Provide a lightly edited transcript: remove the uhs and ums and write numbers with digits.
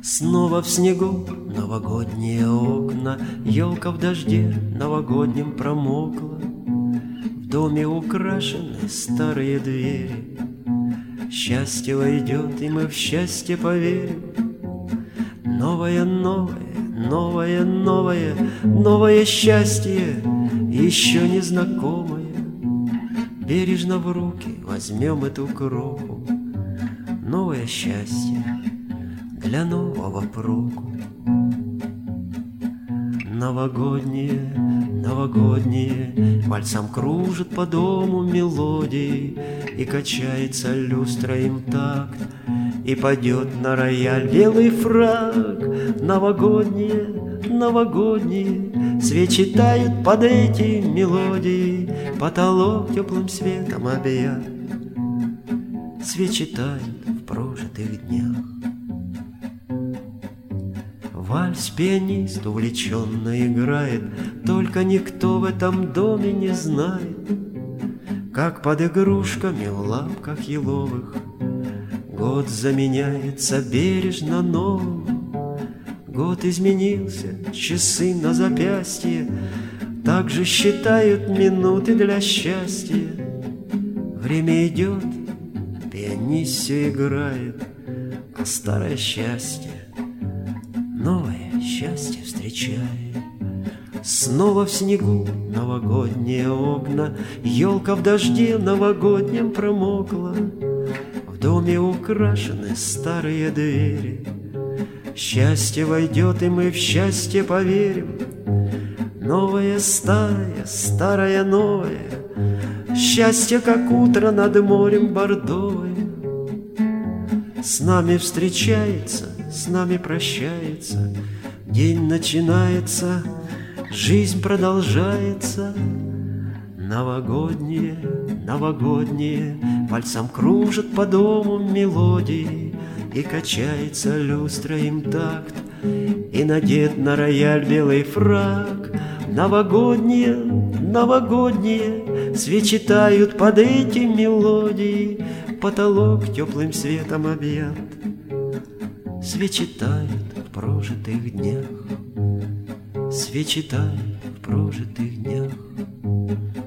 Снова в снегу новогодние окна, елка в дожде новогоднем промокла. В доме украшены старые двери. Счастье войдет, и мы в счастье поверим. Новое, новое, новое, новое, новое счастье, еще незнакомое. Бережно в руки возьмем эту кроху. Новое счастье для нового проку. Новогодние, новогодние, вальсом кружит по дому мелодии, и качается люстра им такт, и падет на рояль белый фрак. Новогодние, новогодние, свечи тают под эти мелодии, потолок теплым светом объят, свечи тают в прожитых днях. Вальс пианист увлеченно играет, только никто в этом доме не знает, как под игрушками в лапках еловых год заменяется бережно новым. Год изменился, часы на запястье так же считают минуты для счастья. Время идет, пианист все играет, а старое счастье новое счастье встречает. Снова в снегу новогодние окна, елка в дожде новогоднем промокла. В доме украшены старые двери. Счастье войдет, и мы в счастье поверим. Новое, старое, старое, новое, счастье, как утро над морем бордовое. С нами встречается, с нами прощается, день начинается, жизнь продолжается. Новогодние, новогодние, пальцем кружат по дому мелодии, и качается люстра им такт, и надет на рояль белый фрак. Новогодние, новогодние, свечи тают под эти мелодии, потолок теплым светом объят, свечи тают в прожитых днях, свечи тают в прожитых днях.